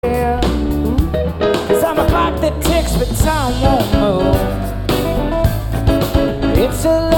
Cause I'm a clock that ticks but time won't move. It's a